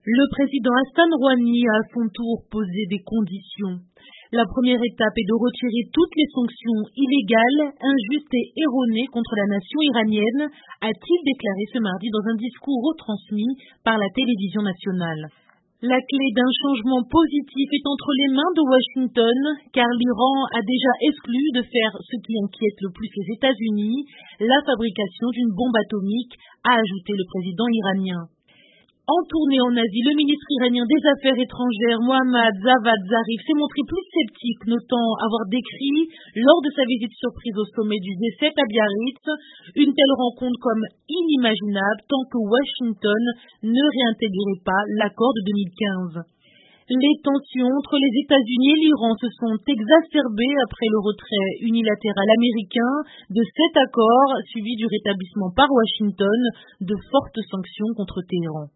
Le président Hassan Rouhani a à son tour posé des conditions. La première étape est de retirer toutes les sanctions illégales, injustes et erronées contre la nation iranienne, a-t-il déclaré ce mardi dans un discours retransmis par la télévision nationale. La clé d'un changement positif est entre les mains de Washington, car l'Iran a déjà exclu de faire ce qui inquiète le plus les États-Unis, la fabrication d'une bombe atomique, a ajouté le président iranien. En tournée en Asie, le ministre iranien des Affaires étrangères, Mohammad Javad Zarif, s'est montré plus sceptique, notant avoir décrit, lors de sa visite surprise au sommet du G7 à Biarritz, une telle rencontre comme inimaginable tant que Washington ne réintégrerait pas l'accord de 2015. Les tensions entre les États-Unis et l'Iran se sont exacerbées après le retrait unilatéral américain de cet accord, suivi du rétablissement par Washington de fortes sanctions contre Téhéran.